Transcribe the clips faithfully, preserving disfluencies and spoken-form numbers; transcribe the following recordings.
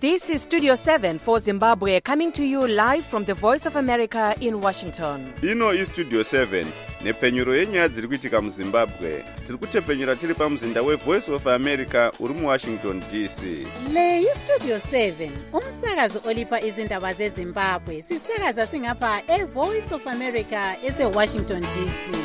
This is Studio seven for Zimbabwe, coming to you live from the Voice of America in Washington. Ino is Studio seven, nepfenyuro yenyaya dziri kuitika muZimbabwe. Tiri kutepfenyera tiri pamuzinda we Voice of America uri mu Washington D C. Le is Studio seven, umsakazo olipa izindaba zeZimbabwe. Sisakaza singapha e Voice of America ese Washington D C.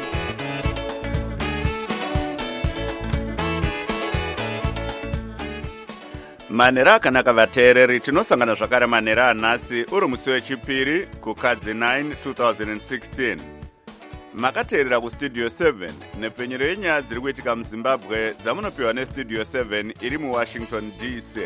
Manera akanaka vateereri, tinosangana zvakare manera anhasi uri musi wechipiri kukadzi nine twenty sixteen. Makateerera kustudio seven nepfenyero yenyaya dziri kuitika muZimbabwe dzamunopiwa nestudio seven iri muWashington D C.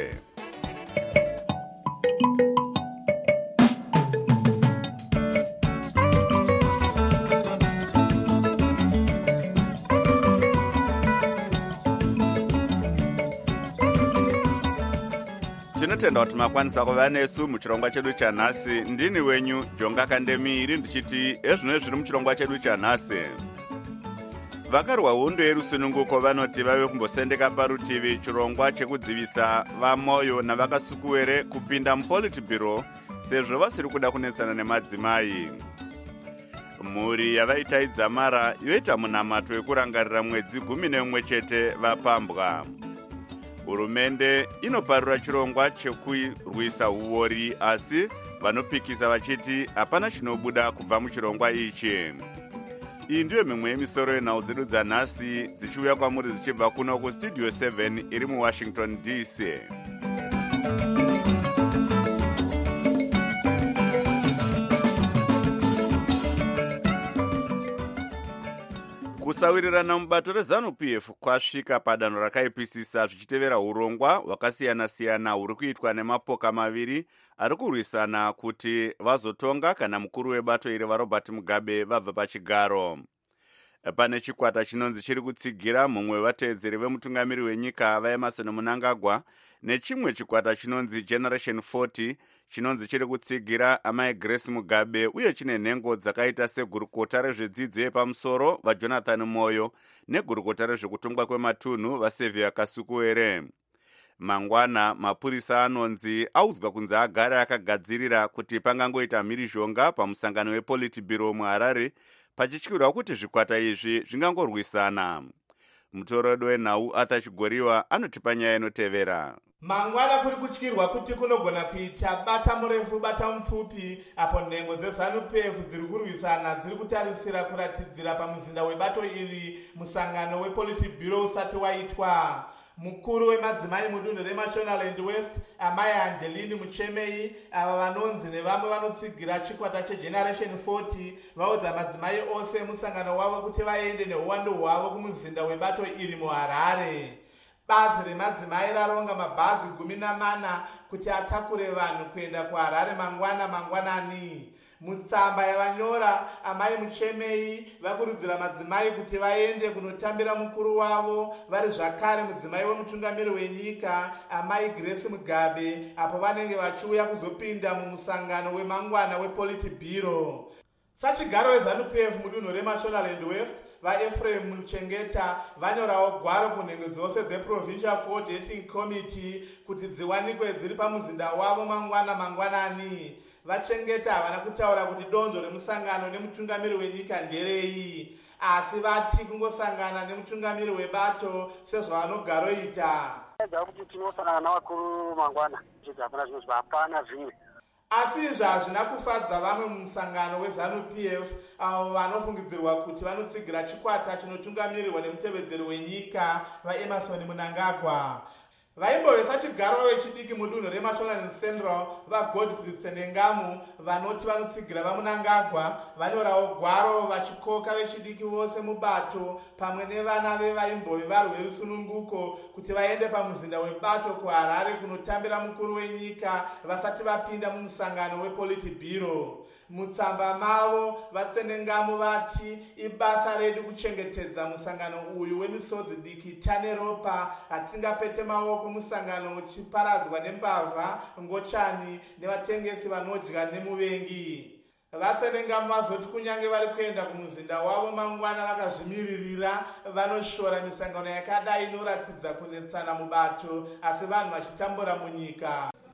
Tinotenda kuti makwanisa kuva nesu muchirongwa chedu chanhasi. Ndini wenyu Jonga Kandemiri ndichiti ezvino zviri muchirongwa chedu chanhasi. Vakarwa hondo yerusununguko vanoti vave kumbosendeka parutivi chirongwa chekudzivisa vamoyo navakasukuwere kupinda muPolitburo sezvo vasiri kuda kunetsana nemadzimai. Mhuri yavaitaidza mara yoita munamato wekurangarira mwedzi gumi neumwe chete vapambwa. Hurumende inoparura chirongwa chekurwisa huori, asi vanopikisa vachiti hapana chinobuda kubva muchirongwa ichi. Iyi ndiyo mimwe yemisoro yenhau dzedu dzanhasi dzichiuya kwamuri dzichibva kuno kustudio seven iri muWashington D C. Kusawirirana mubato reZANU-P F kwasvika padanho rakaipisisa zvichitevera urongwa hwakasiyana-siyana huri kuitwa nemapoka maviri ari kurwisana kuti vazotonga kana mukuru webato iri vaRobert Mugabe vabva pachigaro. Pane chikwata chinonzi chiri kutsigira mumwe wevateedzeri vemutungamiri wenyika vaEmmerson Mnangagwa nechimwe chikwata chinonzi Generation forty chinonzi chiri kutsigira amai Grace Mugabe uye chine nhengo dzakaita segurukota rezvedzidzo yepamusoro vaJonathan Moyo negurukota rezvekutongwa kwematunhu vaSevia Kasukuwere. Mangwana mapurisa anonzi audzwa kunzi agara akagadzirira kuti pangangoita mhirizhonga pamusangano wePolitburo muHarare pachityirwa kuti zvikwata izvi zvingangorwisana. Mutoredo wenhau Arthur Chigoriwa anotipa nyaya inotevera. Mangwana kuri kutyirwa kuti kunogona kuita bata murefu bata mupfupi apo nhengo dzeZANU-P F dziri kurwisana dziri kutarisira kuratidzira pamuzinda webato iri musangano wePolitburo usati waitwa. Mukuru wemadzimai mudunhu reMashonaland West amai Angeline Muchemei ava vanonzi nevamwe vanotsigira chikwata cheGeneration forty vaudza madzimai ose musangano wavo kuti vaende neuwando hwavo kumuzinda webato iri muHarare. Bazi remadzimai raronga mabhazi gumi namana kuti atakure vanhu kuenda kuHarare mangwana mangwanani. Mutsamba yavanyora amai Muchemei vakurudzira madzimai kuti vaende kunotambira mukuru wavo vari zvakare mudzimai wemutungamiri wenyika amai Grace Mugabe apo vanenge vachiuya kuzopinda mumusangano wemangwana wePolitburo. Sachigaro weZANU-P F mudunhu reMashonaland West vaEphraim Muchengeta vanyorawo gwaro kunhengo dzose dzeProvincial Coordinating Committee kuti dziwanikwe dziri pamuzinda wavo mangwana mangwanani. Vachengeta havana kutaura kuti donzo remusangano nemutungamiri wenyika nderei, asi vati kungosangana nemutungamiri webato sezvavanogaroita. Kuti tinosangana navakuru mangwana hapana zvinhu zvapana zvimwe. Asi izvi hazvina kufadza vamwe mumusangano weZANU-P F avo vanofungidzirwa kuti vanotsigira chikwata chinotungamirirwa nemutevedzeri wenyika vaEmmerson Mnangagwa. Vaimbovesa chigaro wechidiki mudunhu reMashonaland Central vaGodfrey Senengamu vanoti vanotsigira vaMnangagwa vanyorawo gwaro vachikoka vechidiki vose mubato pamwe nevana vevaimbove varwe rusununguko kuti vaende pamuzinda webato kuHarare kunotambira mukuru wenyika vasati vapinda mumusangano wePolitburo. Mutsamba mavo vaSenengamu vati ibasa redu kuchengetedza musangano uyu wemisodzi diki tane ropa hatingapete maoko musangano uchiparadzwa nembavha ngochani nevatengesi vanodya nemuvengi. VaSenengamu vazoti kunyange vari kuenda kumuzinda wavo mangwana vakazvimiririra vanoshora misangano yakadai inoratidza kunetsana mubato asi vanhu vachitambura munyika.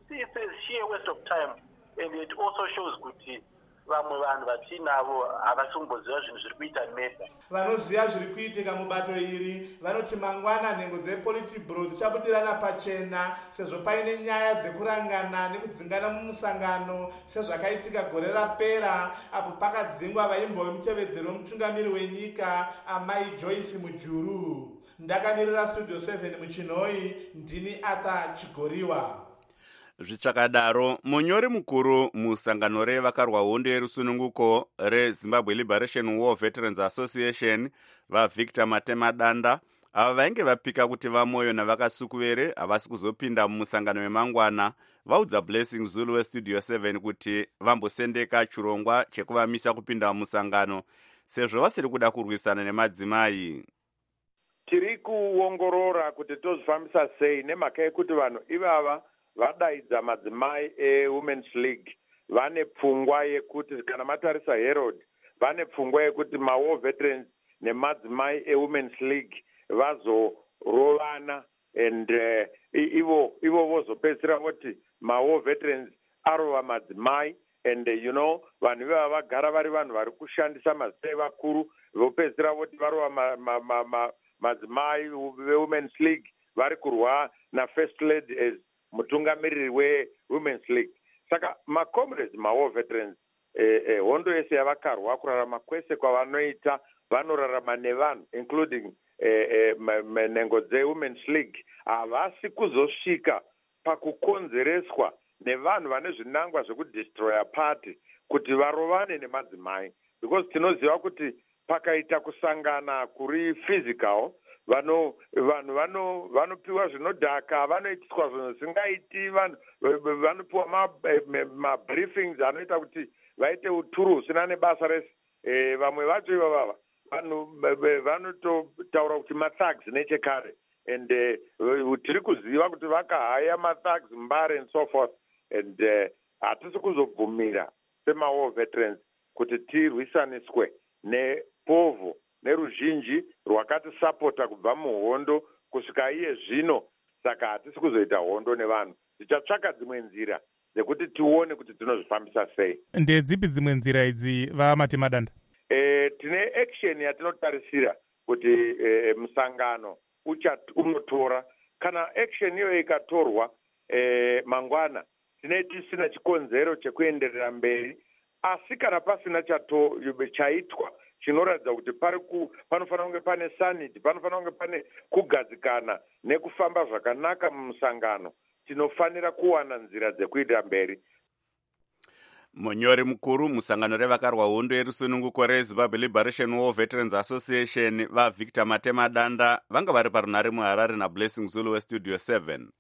it's a sheer waste of time, and it also shows kuti vamwe vanhu vatinavo havasingomboziva zvinhu zviri kuita meta. Vanoziva zviri kuitika mubato iri vanoti mangwana nhengo dzepolitibro dzichabudirana pachena sezvo paine nyaya dzekurangana nekudzingana mumusangano sezvakaitika gore rapera apo pakadzingwa vaimbo vemutevedzero mutungamiri wenyika amai Joyce Mujuru. Ndakamirira Studio seven muchinhoi, ndini Arthur Chigoriwa. Zvichakadaro, munyori mukuru musangano revakarwa hondo yerusununguko reZimbabwe Liberation War Veterans Association vaVictor Matemadanda ava vainge vapika kuti vamoyo navakasukuvere havasi kuzopinda mumusangano wemangwana vaudza Blessing Zulu weStudio seven kuti vambosendeka chirongwa chekuvamisa kupinda mumusangano sezvo vasiri kuda kurwisana nemadzimai. Tiri kuongorora kuti tozifambisa sei nemhaka yekuti vanhu ivava vadaidza madzimai eWomen's League vane pfungwa yekuti kana matarisa Herald vane pfungwa yekuti maWar Veterans nemadzimai eWomen's League vazorovana and uh, ivo ivo vozopedzisira voti maWar Veterans arova madzimai and uh, you know vanhu ivava vagara vari vanhu vari kushandisa mazita evakuru vopedzisira voti varova ma, ma, ma, ma, madzimai veWomen's League vari kurwa naFirst Lady as mutungamiriri weWomen's League. Saka macomrades maWar Veterans eh, eh, hondo yese yavakarwa kurarama kwese kwavanoita vanorarama nevanhu including eh, eh, nhengo dzeWomen's League havasi kuzosvika pakukonzereswa nevanhu vane zvinangwa zvekudestroya party kuti varovane nemadzimai, because tinoziva kuti pakaita kusangana kuri physical vano vanhu vano vanopiwa zvinodhaka, vanoitiswa zvinhu zvisingaiti, vanhu vanopiwa ma, ma briefings anoita kuti vaite uturu husina nebasa rese. E, vamwe vacho ivava vanhu vanototaura kuti mathugs nechekare and uh, tiri kuziva kuti vakahaya mathugs mbare and so forth and hatisi uh, kuzobvumira semaWar Veterans kuti tirwisaniswe nepovu neruzhinji rwakatisapota kubva muhondo kusvika iye zvino. Saka hatisi kuzoita hondo nevanhu, tichatsvaka dzimwe nzira dzekuti tione kuti tinozvifambisa sei. Ndedzipi dzimwe nzira idzi vaMatemadanda? E, tine action yatinotarisira kuti e, musangano unotora. Kana action iyo ikatorwa e, mangwana tine tisina chikonzero chekuenderera mberi, asi kana pasina chato chaitwa chinoratidza kuti panofanira kunge pane sanity, panofanira kunge pane kugadzikana nekufamba zvakanaka mumusangano, tinofanira kuwana nzira dzekuita mberi. Munyori mukuru musangano revakarwa hondo yerusununguko reZimbabwe Liberation War Veterans Association vaVictor Matemadanda vanga vari parunhare muHarare naBlessing Zulu weStudio seven.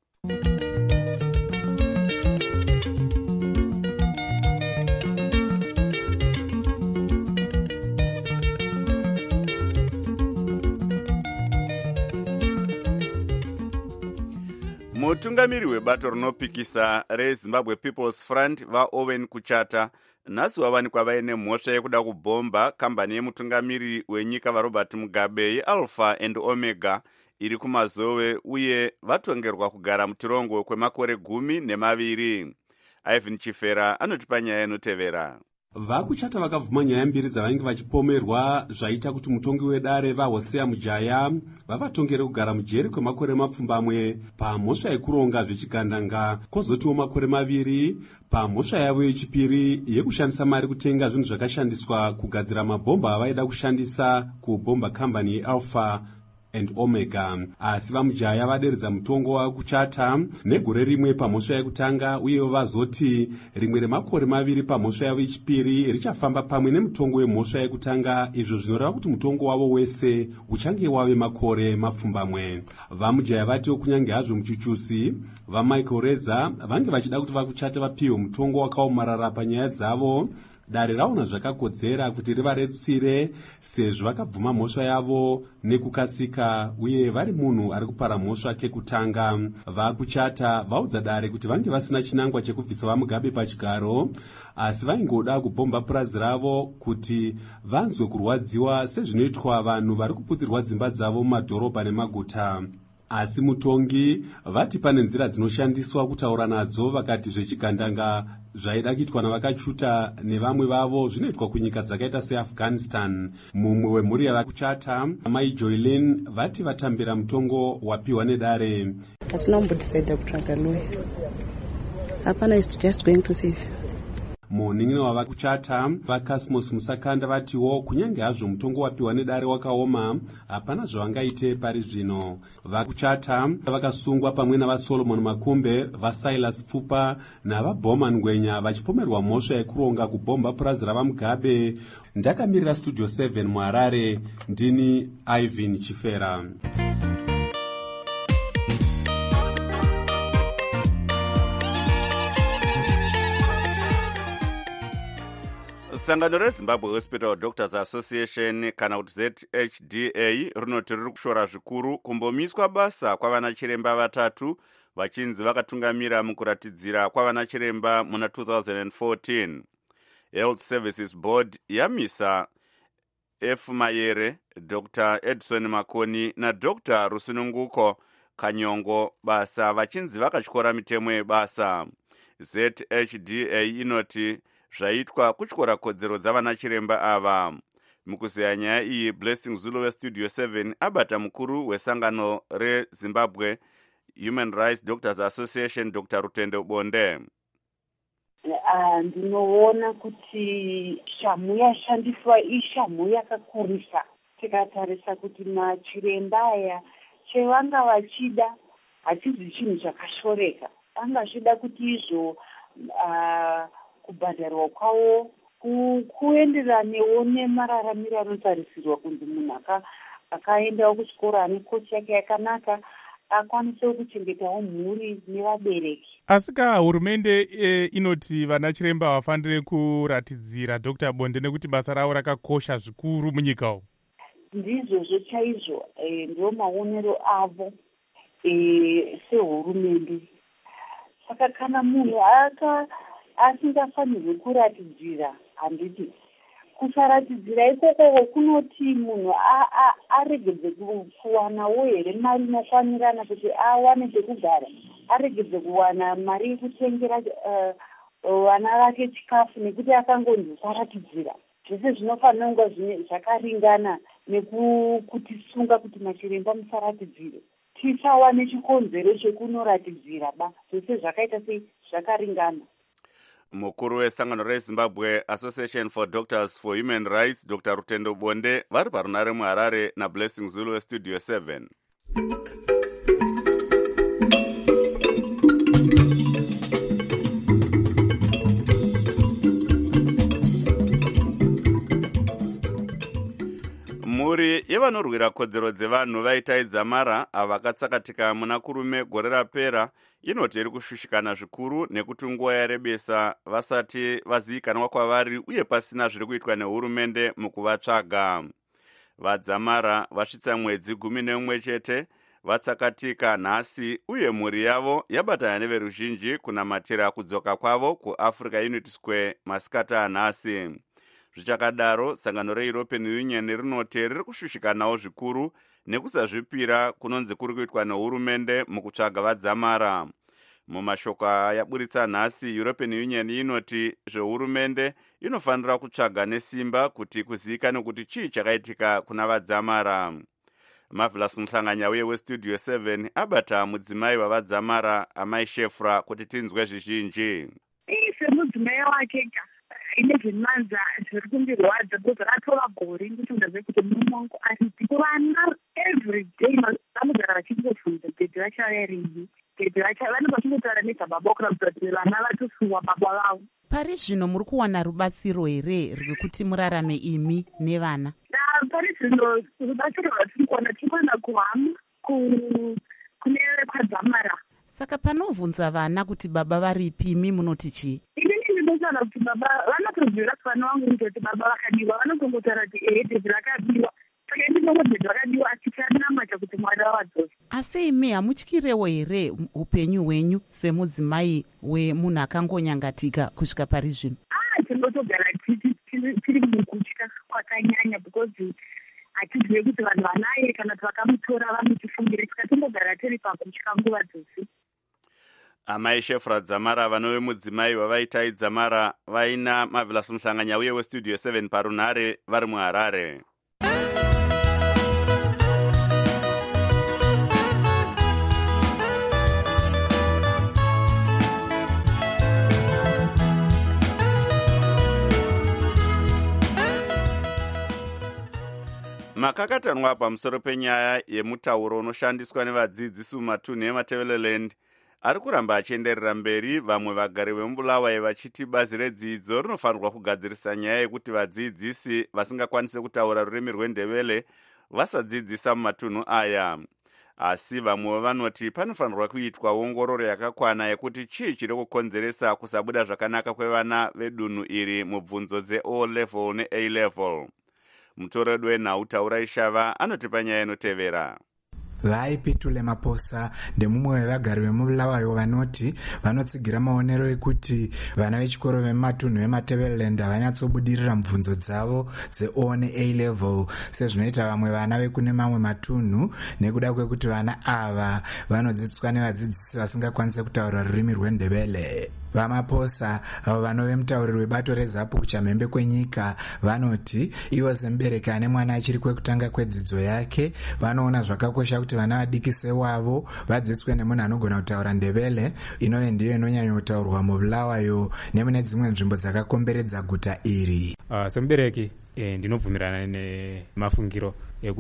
Mutungamiri webato rinopikisa reZimbabwe People's Front vaOwen Kuchata nhasi wavanikwa vaine mhosva yekuda kubhomba kambani yemutungamiri wenyika vaRobert Mugabe yeAlpha and Omega iri kumazowe uye vatongerwa kugara mutirongo kwemakore gumi nemaviri. Ivan Chifera anotipa nyaya inotevera. VaKuchata vakabvuma nyaya mbiri dzavainge vachipomerwa zvaita kuti mutongi wedare vaHosea Mujaya vavatongere kugara mujeri kwemakore mapfumbamwe pamhosva yekuronga zvechigandanga, kwozotiwo makore maviri pamhosva yavo yechipiri yekushandisa mari kutenga zvinhu zvakashandiswa kugadzira mabhomba avaida kushandisa kubhomba kambani yeAlpha and Omega. Asi vaMujaya vaderedza mutongo waKuchata negore rimwe pamhosva yekutanga uye vazoti rimwe remakore maviri pamhosva yavo yechipiri richafamba pamwe nemutongo wemhosva yekutanga, izvo zvinoreva kuti mutongo wavo wese uchange wave makore mapfumbamwe. VaMujaya vatiwo kunyange hazvo muchuchusi vaMichael Reza vange vachida kuti vaKuchata vapiwe mutongo wakaomarara panyaya dzavo, dare raona zvakakodzera kuti rivaretsire sezvo vakabvuma mhosva yavo nekukasika uye vari munhu ari kupara mhosva kekutanga. VaKuchata vaudza dare kuti vange vasina chinangwa chekubvisa vaMugabe pachigaro, asi vaingoda kubhomba purazi ravo kuti vanzwe kurwadziwa sezvinoitwa vanhu vari kuputsirwa dzimba dzavo mumadhorobha nemaguta. asi mutongi vati pane nzira dzinoshandiswa kutaura nadzo, vakati zvechigandanga zvaida kuitwa navakachuta nevamwe vavo zvinoitwa kunyika dzakaita seafghanistan. Mumwe wemhuri yavakuchata, mai Joylin, vati vatambira mutongo wapiwa nedare. Hatinombodzisaida kutsvaga loya. Hapana, is just going to save. Munin'ina wavakuchata vaCosmos Musakanda vatiwo kunyange hazvo mutongo wapiwa nedare wakaoma, hapana zvavangaite pari zvino. Vakuchata vakasungwa pamwe navaSolomon Makumbe, vaSilas Pfupa navaBowman Ngwenya vachipomerwa mhosva yekuronga kubhomba purazi ravaMugabe. Ndakamirira Studio seven muHarare, ndini Ivan Chifera. Sangano reZimbabwe Hospital Doctors Association kana kuti Z H D A rinoti riri kushora zvikuru kumbomiswa basa kwavana chiremba vatatu vachinzi vakatungamira mukuratidzira kwavana chiremba muna two thousand fourteen. Health Services Board yamisa F Mayere, Doctor Edson Makoni na Doctor Rusununguko Kanyongo basa vachinzi vakatyora mitemo yebasa. Z H D A inoti zvaitwa kutyora kodzero dzavana chiremba ava. Mukuzeya nyaya iyi, Blessing Zulu weStudio seven abata mukuru wesangano reZimbabwe Human Rights Doctors Association, Doctor Rutendo Bonde. Ndinoona kuti shamu yashandiswa ishamu yakakurisa. Tikatarisa kuti machiremba aya chevanga vachida hachizi chinhu chakashoreka. Vanga zvida kuti izvo uh, kubhadharwa kwavo kuenderanewo nemararamiro anotarisirwa kunzi munhu akaendawo kuchikoro ane kosi yake yakanaka akwanisewo kuchengetawo mhuri nevabereki. Asi ka hurumende e, inoti vana chiremba vafanire kuratidzira Doctor Bonde nekuti basa ravo rakakosha zvikuru munyika umu. Ndizvozvo chaizvo e, ndiwo maonero avo e, sehurumende. Saka kana munhu aka asingafanirwi kuratidzira, handiti kusaratidzira ikoko kunoti munhu aregedze kuwanawo here mari inokwanirana kuti awane pekugara, aregedze kuwana mari yekutengera vana vake chikafu nekuti akangonzi kusaratidzira. Zvese zvinofanira kunga zvakaringana nekutisunga kuti machiremba musaratidzire. Tisawane chikonzero chekunoratidzira ba, zvese zvakaita sei zvakaringana. Mukuru wesangano reZimbabwe Association for Doctors for Human Rights, Doctor Rutendo Bonde, vari parunare muHarare na Blessing Zulu weStudio seven. Mhuri yevanorwira kodzero dzevanhu vaitaidza mara avakatsakatika muna kurume gore rapera inoti iri kushushikana zvikuru nekuti nguva yarebesa vasati vazivikanwa kwavari uye pasina zviri kuitwa nehurumende mukuvatsvaga. Vadzamara vasvitsa mwedzi gumi neumwe chete vatsakatika nhasi uye mhuri yavo yabatana neveruzhinji kunamatira kudzoka kwavo kuAfrica Unity Square masikati anhasi. Zvichakadaro, sangano reEuropean Union rinoti riri kushushikanawo zvikuru nekusazvipira kunonzi kuri kuitwa nehurumende mukutsvaga vadzamara. Mumashoko yaburitsa nhasi, European Union inoti zvehurumende inofanira kutsvaga nesimba kuti kuzivikanwe kuti chii chakaitika kuna vadzamara. Marvelous Muhlanganya uye weStudio seven abata mudzimai wavadzamara Amai Shefra kuti tinzwe zvizhinji. Semudzimai wakeka ine zvinanza zviri kundirwadza because ratova gore kuti ndazive kuti mume wangu ariti kuvana every day vanogara vachingofunda bhedhi vachava ringi bhedhi vanenge vachingotaura nezvababa kuratidza kuti vana vatosuwa baba vavo. Pari zvino muri kuwana rubatsiro here rwekuti murarame imi nevana? Pari zvino rubatsiro rwatiri kuwana tinoona kuhama kune kwadzamara. Saka panovhunza vana kuti baba varipi, imi munoti chii? Kana kuti baba vanotozvira vana vangu kuti baba vakadiwa, vanotongotaura kuti ehe bhedhi rakadiwa, saka ndinongo bhedhi rakadiwa achichanamata kuti mwari wavadzosa. Asi imi hamutyirewo here upenyu hwenyu semudzimai wemunhu akangonyangatika kusvika pari zvino? Ah, tinotogara tiri mukutya kwakanyanya because hatizive kuti vanhu vanaye kana kuti vakamutora vanotifungire tikatombogara tiri pakutya nguva dzose. amai Shefra Dzamara vanove mudzimai wavaitai Dzamara vaina Marvelous Muhlanganya uye westudio seven parunhare vari muHarare. Makakatanwa pamusoro penyaya yemutauro unoshandiswa nevadzidzisi mumatunhu eMatebeleland ari kuramba achienderera mberi. Vamwe vagari vemubulawayo vachiti bazi redzidzo rinofanirwa kugadzirisa nyaya yekuti vadzidzisi vasingakwanise kutaura rurimi rweNdebele vasadzidzisa mumatunhu aya. Asi vamwe vanoti panofanirwa kuitwa ongororo yakakwana yekuti chii chiri kukonzeresa kusabuda zvakanaka kwevana vedunhu iri mubvunzo dze-O level ne-A level. Mutoredo wenhau Taura Ishava anotipa nyaya inotevera. Vaipitule Maposa ndemumwe wevagari vemubulawayo vanoti vanotsigira maonero ekuti vana vechikoro vematunhu eMatebeleland havanyatsobudirira mubvunzo dzavo dze-O ne-A level sezvinoita vamwe vana vekune mamwe matunhu, nekuda kwekuti vana ava vanodzidziswa nevadzidzisi vasingakwanise kutaura rurimi rweNdebele. Vamaposa avo vanove mutauriri webato reZAPU kuchamhembe kwenyika vanoti ivo semubereki ane mwana achiri kwekutanga kwedzidzo yake vanoona zvakakosha kuti vana vadikise wavo vadzidziswe nemunhu anogona kutaura Ndebele inove ndiyo inonyanya kutaurwa mubulawayo nemune dzimwe nzvimbo dzakakomberedza guta iri. Uh, semubereki eh, ndinobvumirana nemafungiro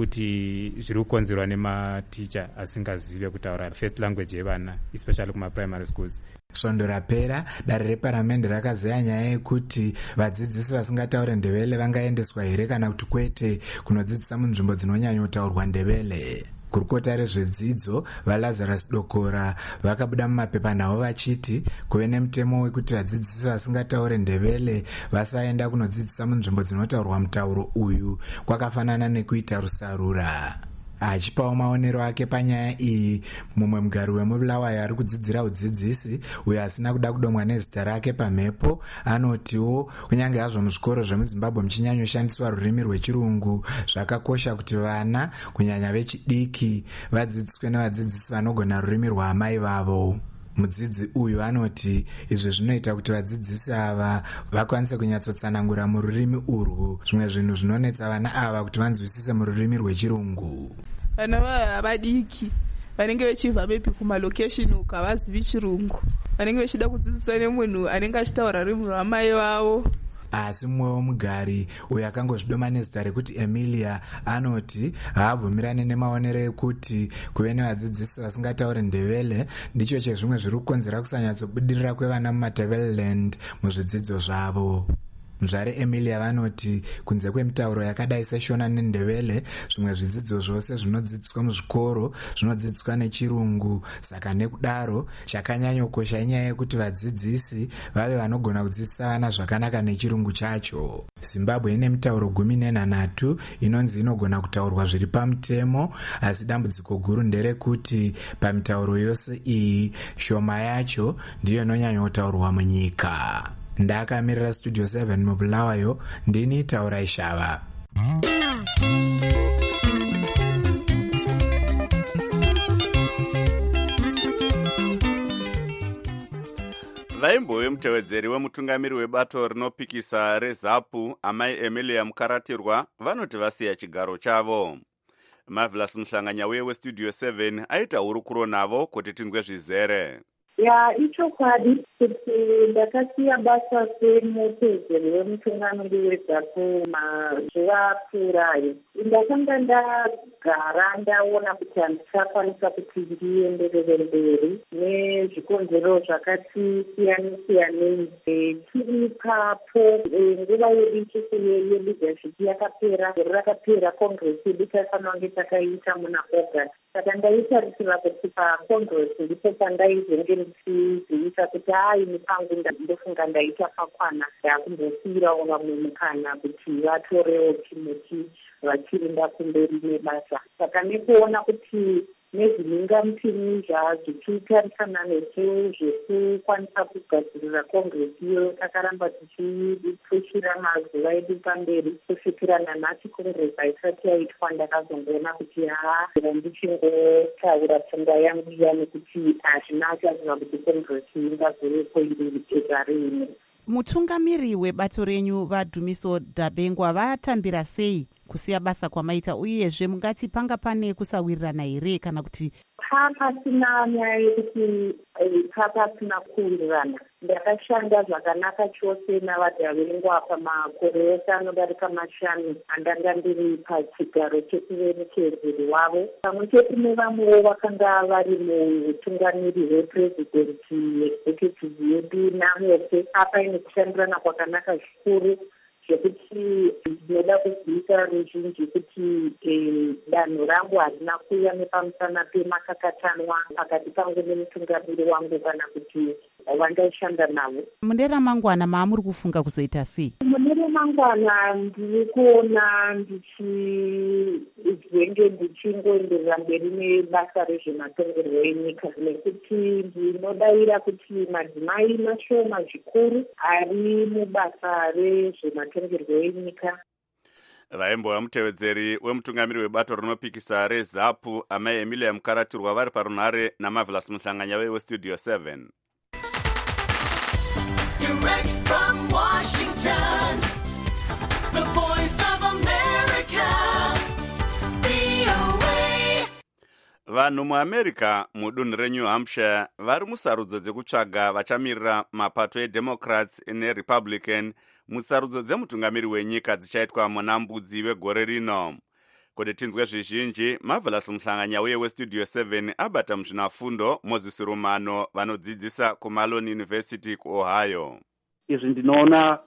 ekuti zviri kukonzerwa nematicha asingazive kutaura first language yevana especially kumaprimary schools. Svondo rapera dare reparamende rakazeya nyaya yekuti vadzidzisi vasingataure Ndebele vangaendeswa here kana kuti kwete kunodzidzisa munzvimbo dzinonyanyotaurwa Ndebele. Kurukota rezvedzidzo vaLazarus Dokora vakabuda mumapepa navo vachiti kuve nemutemo wekuti vadzidzisi vasingataure Ndebele vasaenda kunodzidzisa munzvimbo dzinotaurwa mutauro uyu kwakafanana nekuita rusarura. Achipawo maonero ake panyaya iyi, mumwe mugari wemubulawayo ari kudzidzira udzidzisi uyo asina kuda kudomwa nezita rake pamhepo anotiwo kunyange hazvo muzvikoro zvemuZimbabwe muchinyanyoshandiswa rurimi rwechirungu zvakakosha kuti vana kunyanya vechidiki vadzidziswe nevadzidzisi vanogona rurimi rwaamai vavo. Mudzidzi uyu anoti izvi zvinoita kuti vadzidzisi ava vakwanise kunyatsotsanangura mururimi urwu zvimwe zvinhu zvinonetsa vana ava kuti vanzwisise mururimi rwechirungu. Vana vadiki vanenge vechibva maybe kumalokeshini uko havazivi chirungu, vanenge vechida kudzidziswa nemunhu anenge achitaura rurimi rwamai vavo. Asi mumwewo mugari uyo akangozvidoma nezita rekuti Emilia anoti haabvumirane nemaonero ekuti kuve nevadzidzisi vasingatauri Ndebele ndicho chezvimwe zviri kukonzera kusanyatsobudirira kwevana muMatebeleland muzvidzidzo zvavo. Muzvare Emilia vanoti kunze kwemitauro yakadai seshona neNdebele zvimwe zvidzidzo zvose zvinodzidziswa muzvikoro zvinodzidziswa nechirungu. Saka nekudaro chakanyanyokosha inyaya yekuti vadzidzisi vave vanogona kudzidzisa vana zvakanaka nechirungu chacho. Zimbabwe ine mitauro gumi nenhanhatu inonzi inogona kutaurwa zviri pamutemo, asi dambudziko guru nderekuti pamitauro yose iyi shoma yacho ndiyo inonyanyotaurwa munyika. Ndakamirira studio seven mubulawayo ndini Taura Ishava. Vaimbove mutevedzeri wemutungamiri webato rinopikisa reZAPU amai Emilia Mukaratirwa vanoti vasiya chigaro chavo. Marvelous Muhlanganya uye westudio seven aita hurukuro navo kuti tinzwe zvizere. Ya ichokwadi kuti ndakasiya basa semutevedzeri wemutungamiri weZAPU mazuva apfuurayo. Ndakanga ndagara ndaona kuti handichakwanisa kuti ndienderere mberi nezvikonzero zvakati siyana siyanei. Tiri papo nguva yedu ichiku yeleadership yakapera, gore rakapera congress yedu taifanira kunge takaita muna August. Saka ndaitarisira kuti pacongress ndipo pandaizenge ndichiziisa kuti hai mupangu ndofunga ndaita pakwana ndakumbosiyirawo vamwe mukana kuti vatorewo chimuti vachiri ndakumberi nebasa. Saka nekuona kuti nezvinengamupini zvichitarisana nesu zvekukwanisa kugadzirira kongresi iyo takaramba tichipushira mazuva edu pamberi kusvikira nanhasi kongresi haisati yaitwa. Ndakazongoona kuti haa ndichingotaura pfungwa yangu iya nekuti hazvina chaziva kuti kongresi ingazovepo iri chega riine. Mutungamiri webato renyu vaDhumiso Dabengwa vatambira sei kusiya basa kwamaita, uyezve mungati panga pane kusawirirana here kana kuti pasina nyaya yekuti pasina kuwirirana? Ndakashanda zvakanaka chose navadhavengwa pamakore ose anodarika mashanu andanga ndiri pachigaro chekuve muteedzeri wavo, pamwe chete nevamwewo vakanga vari muutungamiri hwepurezidendi executive yedu namose. Apa ine kushandirana kwakanaka zvikuru zvekuti ndinoda kuzivisira ruzhinji kuti danho rangu harina kuuya nepamusana pemakakatanwa pakati pangu nemutungamiri wangu kana kuti vandaishanda navo. Mune ramangwana maamuri kufunga kuzoita sei? Mune ramangwana ndiri kuona ndichizenge ndichingoenderera mberi nebasa rezvematongerwo enyika, nekuti ndinodavira kuti madzimai mashoma zvikuru ari mubasa rezvematongerwo enyika. vaimbova mutevedzeri wemutungamiri webato rinopikisa rezapu amai Emilia Mukaratirwa vari parunhare naMarvelous Muhlanganya westudio seven. Direct from Washington, the voice of America, V O A. Vanhu muAmerica mudunhu reNew Hampshire vari musarudzo dzekutsvaga vachamirira mapato eDemocrats neRepublican musarudzo dzemutungamiri wenyika dzichaitwa muna mbudzi wegore rino. Kuti tinzwe zvizhinji, Marvelous Muhlanganya uye westudio seven abata muzvinafundo Moses Rumano vanodzidzisa kuMalone University kuOhio. Izvi ndinoona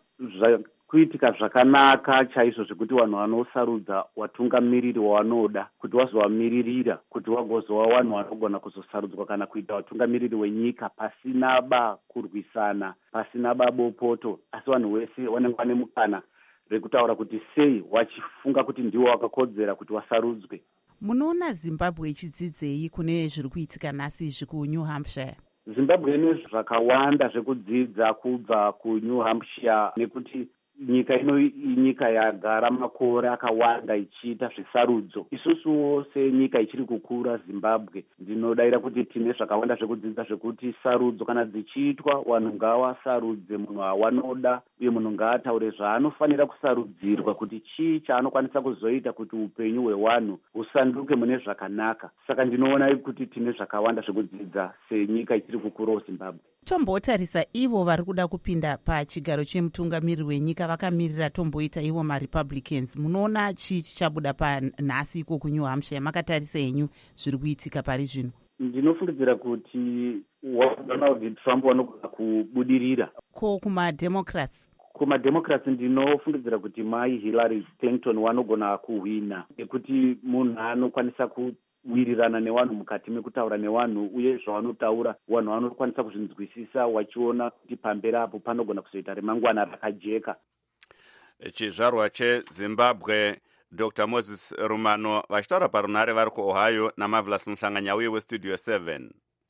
kuitika zvakanaka chaizvo zvekuti vanhu vanosarudza watungamiriri wavanoda kuti wazovamiririra kuti wagozova vanhu vanogona kuzosarudzwa kana kuita watungamiriri wenyika pasina ba kurwisana, pasina ba bopoto, asi vanhu vese vanenge vane mukana rekutaura kuti sei wachifunga kuti ndiwo wakakodzera kuti wasarudzwe. Munoona Zimbabwe ichidzidzei kune zviri kuitika nhasi izvi kuNew Hampshire? Zimbabwe ine zvakawanda zvekudzidza kubva kuNew Hampshire nekuti nyika ino inyika yagara makore akawanda ichiita zvisarudzo. Isusuwo senyika ichiri kukura Zimbabwe ndinodaira kuti tine zvakawanda zvekudzidza zvekuti sarudzo kana dzichiitwa vanhu ngavasarudze munhu wavanoda uye munhu ngaataure zvaanofanira kusarudzirwa kuti chii chaanokwanisa kuzoita kuti upenyu hwevanhu husanduke mune zvakanaka. Saka ndinoona kuti tine zvakawanda zvekudzidza senyika ichiri kukurawo Zimbabwe. Tombotarisa ivo vari kuda kupinda pachigaro chemutungamiri wenyika vakamirira tomboita ivo maRepublicans. Munoona chii chichabuda panhasi iko kuNew Hampshire? Makatarisa henyu zviri kuitika pari zvino? Ndinofungidzira kuti Donald Trump vanogona kubudirira. Ko kumaDemocrats? kumademocrats ndinofungidzira kuti mai Hillary Clinton vanogona kuhwina nekuti munhu anokwanisa kuwirirana nevanhu mukati mekutaura nevanhu uye zvavanotaura vanhu vanokwanisa kuzvinzwisisa wachiona kuti pamberi apo panogona kuzoita remangwana rakajeka. Chizvarwa cheZimbabwe Doctor Moses Rumano vachitaura parunhare vari kuOhio naMarvelous Muhlanganya uye westudio seven.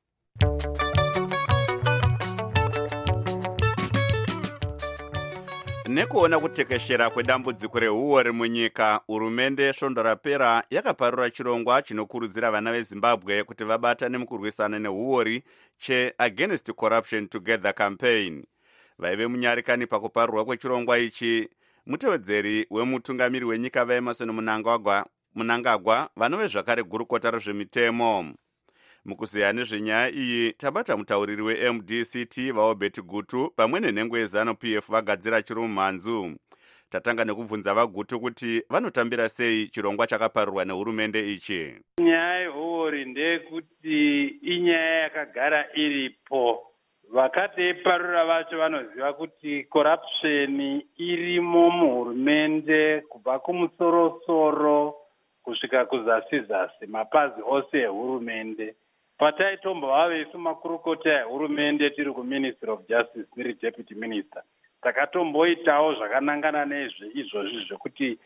Nekuona kutekeshera kwedambudziko rehuori munyika, hurumende svondo rapera yakaparura chirongwa chinokurudzira vana veZimbabwe kuti vabatane mukurwisana nehuori cheAgainst Corruption Together campaign. Vaive munyarikani pakuparurwa kwechirongwa ichi, mutevedzeri wemutungamiri wenyika vaEmerson Mnangagwa, Mnangagwa vanove zvakare gurukota rezvemitemo. Mukuziya nezvenyaya iyi tabata mutauriri weM D C T vaObert Gutu pamwe nenhengo yeZanu P F vagadzira chiri mumhanzu. Tatanga nekubvunza vaGutu kuti vanotambira sei chirongwa chakaparurwa nehurumende ichi. Nyaya yehuori ndeyekuti inyaya yakagara iripo. Vakateiparura vacho vanoziva kuti corruption irimo muhurumende kubva kumusorosoro kusvika kuzasi-zasi mapazi ose ehurumende. Pataitombowa veisu makurukota ehurumende tiri kuMinistry of Justice ndiri Deputy Minister, takatomboitawo zvakanangana nezve izvozvi zvekuti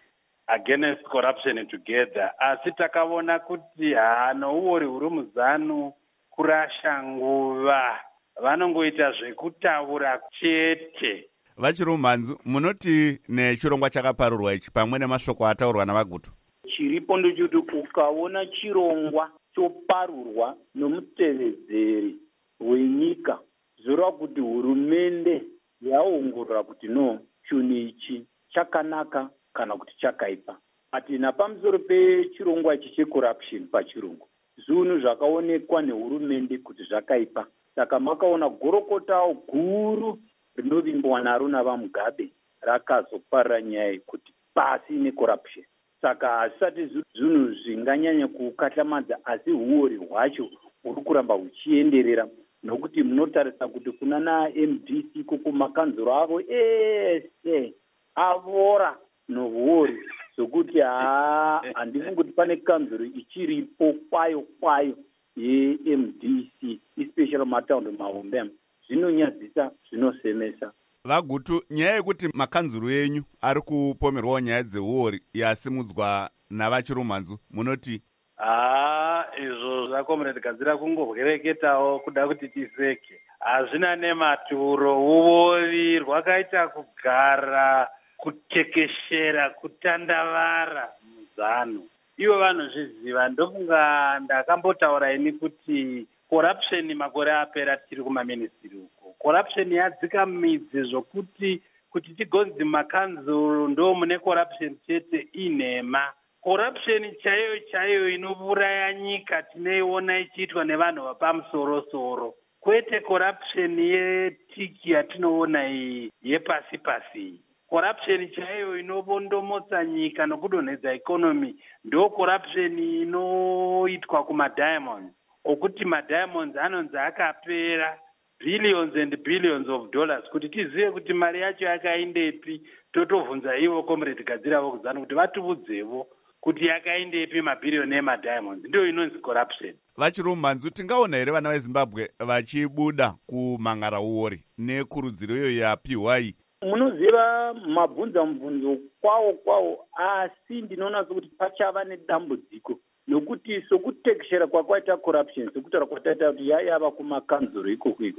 against corruption together, asi takaona kuti hanouori huri muzanu kurasha nguva, vanongoita zvekutaura chete. Vachirumhanzu, munoti nechirongwa chakaparurwa ichi pamwe nemashoko ataurwa navagutu? Chiripo ndokuti ukaona chirongwa choparurwa nomutevedzeri wenyika, zvoreva kuti hurumende yaongorora kuti no, chinhu ichi chakanaka kana kuti chakaipa. Ati napamusoro pechirongwa ichi checorruption pachirungu, zvinhu zvakaonekwa nehurumende kuti zvakaipa. Saka makaona gorokotawo guru rinovimbwa naro navaMugabe rakazoparira nyaya yekuti pasi necorruption. Saka hazvisati zvinhu zvinganyanya kukatlamadza, asi uori hwacho huri kuramba huchienderera, nokuti munotarisa kuti kuna na-M D C koko makanzuro avo ese avora nohuori zvokuti handifungi kuti pane kanzuro ichiripo kwayo kwayo ye-M D C, especially mataundi mahombe, zvinonyadzisa, zvinosemesa. Vagutu, nyaya yekuti makanzuro enyu ari kupomerwawo nyaya dzeuori yasimudzwa navachirumhanzu, munoti? Ah, izvo zvakomrade Gadzira kungobwereketawo kuda kuti tiseke. Hazvina nematuro, uori hwakaita kugara, kutekeshera, kutandavara muzano. Ivo vanozviziva, ndofunga ndakambotaura ini kuti corruption makore apera tiri kumaministry uko. Corruption yadzika midzi zvokuti kuti tigonzi makanzuro ndo mune corruption chete inhema. Corruption chaiyo chaiyo inouraya nyika tinoiona ichiitwa nevanhu vapamusoro-soro. Kwete corruption yetiki yatinoona iyi yepasi-pasi. Corruption chaiyo inobondomotsa nyika nokudonhedza economy ndo corruption inoitwa kumadiamonds. Okuti madiamonds anonzi akapera billions and billions of dollars kuti tizive kuti mari yacho yakaindepi. Totovhunza ivo comrade Gadzira vokuzana kuti vatibudzevo kuti yakaindepi mabhiriyoni emadiamonds. Ndio inonzi corruption. Vachirumhanzu, tingaona here vana veZimbabwe vachibuda kumhan'ara uori nekurudziro iyo yapiwa iyi? Munoziva mabvunza mubvunzo kwawo kwawo, asi ndinoona sokuti pachava nedambudziko nokuti sokutekeshera kwakwaita corruption, sokutaura kwataita kuti yayava kumakanzuro ikoko iko,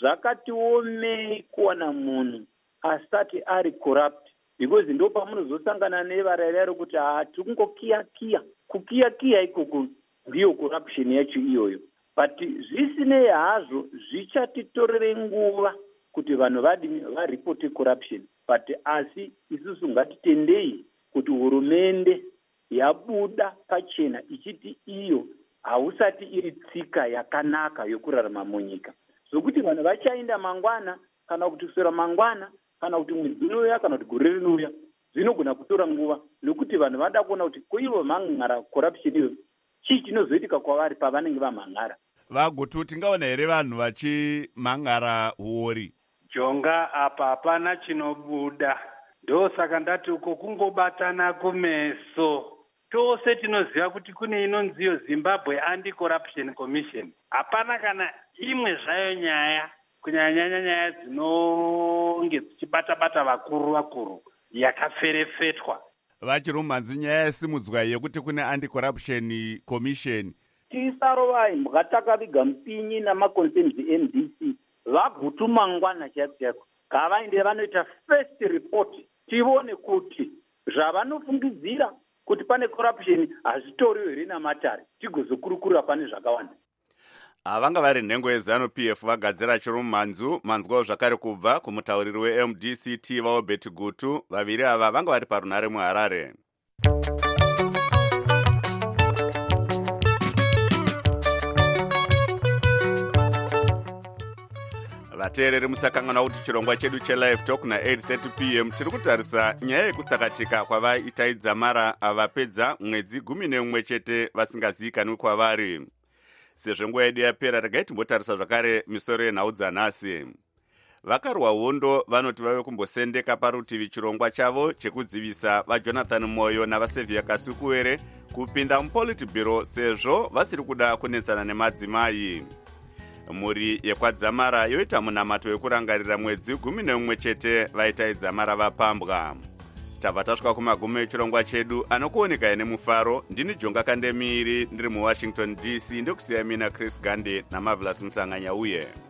zvakatiomei kuwana munhu asati ari corrupt, because ndo pamunozosangana nevarayira rokuti hati kungokiya-kiya. Kukiya-kiya ikoko ndiyo corruption yacho iyoyo. But zvisinei hazvo zvichatitorere nguva kuti vanhu varipote corruption, but asi isusu ngatitendei kuti hurumende yabuda pachena ichiti iyo hausati iri tsika yakanaka yokurarama munyika, zvokuti vanhu vachaenda mangwana kana kuti kusora mangwana kana kuti mwedzi unouya kana kuti gore rinouya, zvinogona kutora nguva nokuti vanhu vada kuona kuti kuivo mhan'ara corruption iyo chii chinozoitika kwavari pavanenge vamhan'ara. Vagutu, tingaona here vanhu vachimhan'ara uori? Jonga, apa hapana chinobuda. Ndo saka ndati uko kungobatana kumeso. Tose tinoziva kuti kune inonziyo Zimbabwe Anti-Corruption Commission. Hapana kana imwe zvayo nyaya, kunyanya nyaya dzinonge dzichibata-bata vakuru vakuru, yakaferefetwa. Vachirumhanzu, nyaya yasimudzwa yekuti kune Anti-Corruption Commission, tisarovai mukatakaviga mupinyi namaconcerns e-M D C vagutu mangwana chaiko chaiko ngavaende vanoita first report, tivone kuti zvavanofungidzira kuti pane corruption hazvitoriwo here namatare, tigozokurukurira pane zvakawanda. Vanga vari nhengo yeZanu-P F Vagadzira Chirumhanzu, manzwawo zvakare kubva kumutauriri we-M D C T vaObert Gutu. Vaviri ava vanga vari parunare muHarare. Vateereri musakangana kuti chirongwa chedu chelive talk na eight thirty p m tiri kutarisa nyaya yekusakatika kwavaitaidza mara vapedza mwedzi gumi neumwe chete vasingazivikanwi kwavari. Sezvo nguva yedu yapera, regai timbotarisa zvakare misoro yenhau dzanhasi. Vakarwa hondo vanoti vave kumbosendeka parutivi chirongwa chavo chekudzivisa vaJonathan Moyo navaSevia Kasukuwere kupinda muPolitburo sezvo vasiri kuda kunetsana nemadzimai. Mhuri yekwadzamara yoita munamato wekurangarira mwedzi gumi neumwe chete vaitaidza mara vapambwa. tabva tasvika kumagumo echirongwa chedu anokuoneka nemufaro. Ndini Jonga Kandemiri ndiri muwashington D C, ndokusiya mina Chris Gande naMarvelous Mhlanganya uye